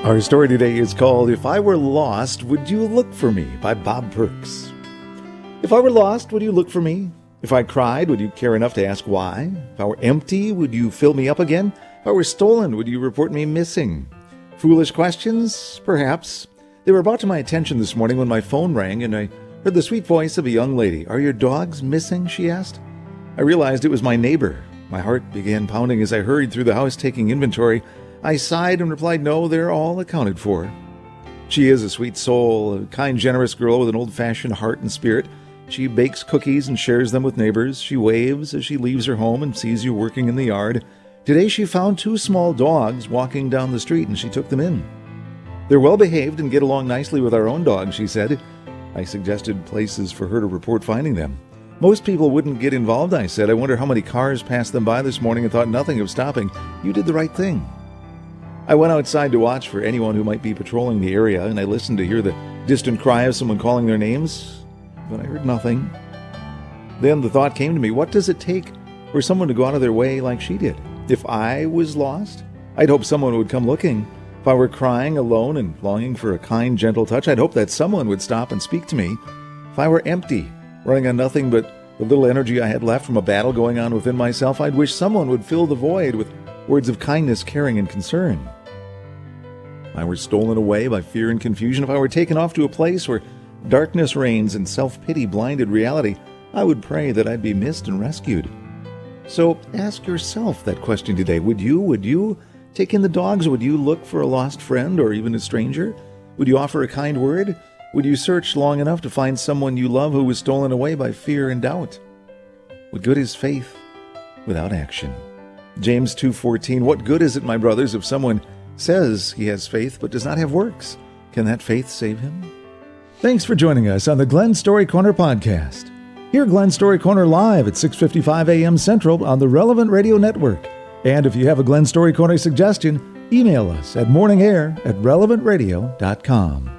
Our story today is called If I Were Lost, Would You Look For Me by Bob Perks. If I were lost, would you look for me? If I cried, would you care enough to ask why? If I were empty, would you fill me up again? If I were stolen, would you report me missing? Foolish questions? Perhaps. They were brought to my attention this morning when my phone rang and I heard the sweet voice of a young lady. "Are your dogs missing?" she asked. I realized it was my neighbor. My heart began pounding as I hurried through the house taking inventory. I sighed and replied, "No, they're all accounted for." She is a sweet soul, a kind, generous girl with an old-fashioned heart and spirit. She bakes cookies and shares them with neighbors. She waves as she leaves her home and sees you working in the yard. Today she found 2 small dogs walking down the street and she took them in. "They're well behaved and get along nicely with our own dogs," she said. I suggested places for her to report finding them. "Most people wouldn't get involved," I said. "I wonder how many cars passed them by this morning and thought nothing of stopping. You did the right thing." I went outside to watch for anyone who might be patrolling the area, and I listened to hear the distant cry of someone calling their names, but I heard nothing. Then the thought came to me, what does it take for someone to go out of their way like she did? If I was lost, I'd hope someone would come looking. If I were crying alone and longing for a kind, gentle touch, I'd hope that someone would stop and speak to me. If I were empty, running on nothing but the little energy I had left from a battle going on within myself, I'd wish someone would fill the void with words of kindness, caring, and concern. If I were stolen away by fear and confusion, if I were taken off to a place where darkness reigns and self-pity blinded reality, I would pray that I'd be missed and rescued. So ask yourself that question today. Would you take in the dogs? Would you look for a lost friend or even a stranger? Would you offer a kind word? Would you search long enough to find someone you love who was stolen away by fear and doubt? What good is faith without action? James 2:14, what good is it, my brothers, if someone says he has faith but does not have works? Can that faith save him? Thanks for joining us on the Glen Story Corner podcast. Hear Glen Story Corner live at 6:55 a.m. Central on the Relevant Radio Network. And if you have a Glen Story Corner suggestion, email us at morningair@relevantradio.com.